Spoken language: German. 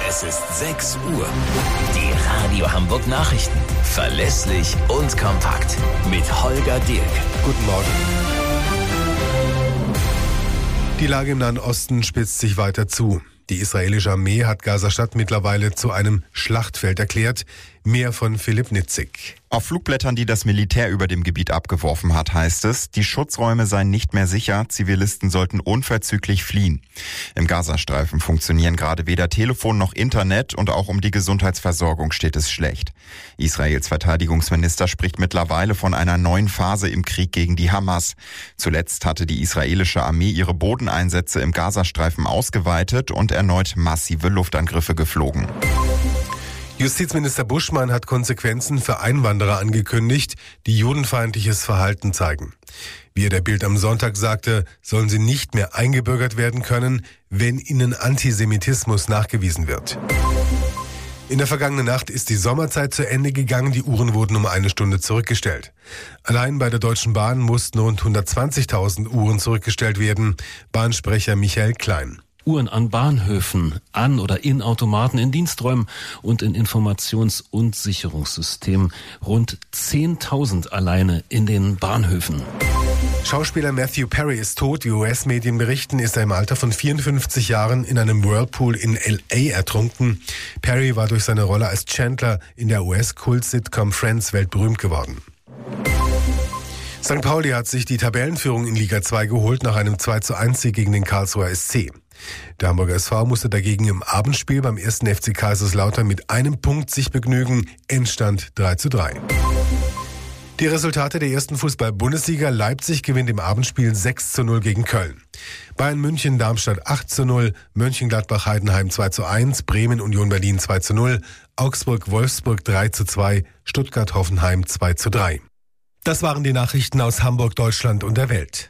Es ist 6 Uhr. Die Radio Hamburg Nachrichten. Verlässlich und kompakt. Mit Holger Dirk. Guten Morgen. Die Lage im Nahen Osten spitzt sich weiter zu. Die israelische Armee hat Gaza-Stadt mittlerweile zu einem Schlachtfeld erklärt. Mehr von Philipp Nitzig. Auf Flugblättern, die das Militär über dem Gebiet abgeworfen hat, heißt es, die Schutzräume seien nicht mehr sicher, Zivilisten sollten unverzüglich fliehen. Im Gazastreifen funktionieren gerade weder Telefon noch Internet und auch um die Gesundheitsversorgung steht es schlecht. Israels Verteidigungsminister spricht mittlerweile von einer neuen Phase im Krieg gegen die Hamas. Zuletzt hatte die israelische Armee ihre Bodeneinsätze im Gazastreifen ausgeweitet und erneut massive Luftangriffe geflogen. Justizminister Buschmann hat Konsequenzen für Einwanderer angekündigt, die judenfeindliches Verhalten zeigen. Wie er der Bild am Sonntag sagte, sollen sie nicht mehr eingebürgert werden können, wenn ihnen Antisemitismus nachgewiesen wird. In der vergangenen Nacht ist die Sommerzeit zu Ende gegangen, die Uhren wurden um 1 Stunde zurückgestellt. Allein bei der Deutschen Bahn mussten rund 120.000 Uhren zurückgestellt werden, Bahnsprecher Michael Klein. Uhren an Bahnhöfen, an oder in Automaten, in Diensträumen und in Informations- und Sicherungssystemen. Rund 10.000 alleine in den Bahnhöfen. Schauspieler Matthew Perry ist tot. Wie US-Medien berichten, ist er im Alter von 54 Jahren in einem Whirlpool in L.A. ertrunken. Perry war durch seine Rolle als Chandler in der US-Kult-Sitcom Friends weltberühmt geworden. St. Pauli hat sich die Tabellenführung in Liga 2 geholt nach einem 2:1-Sieg gegen den Karlsruher SC. Der Hamburger SV musste dagegen im Abendspiel beim 1. FC Kaiserslautern mit einem Punkt sich begnügen. Endstand 3:3. Die Resultate der ersten Fußball-Bundesliga: Leipzig gewinnt im Abendspiel 6:0 gegen Köln. Bayern München Darmstadt 8:0, Mönchengladbach Heidenheim 2:1, Bremen Union Berlin 2:0, Augsburg Wolfsburg 3:2, Stuttgart Hoffenheim 2:3. Das waren die Nachrichten aus Hamburg, Deutschland und der Welt.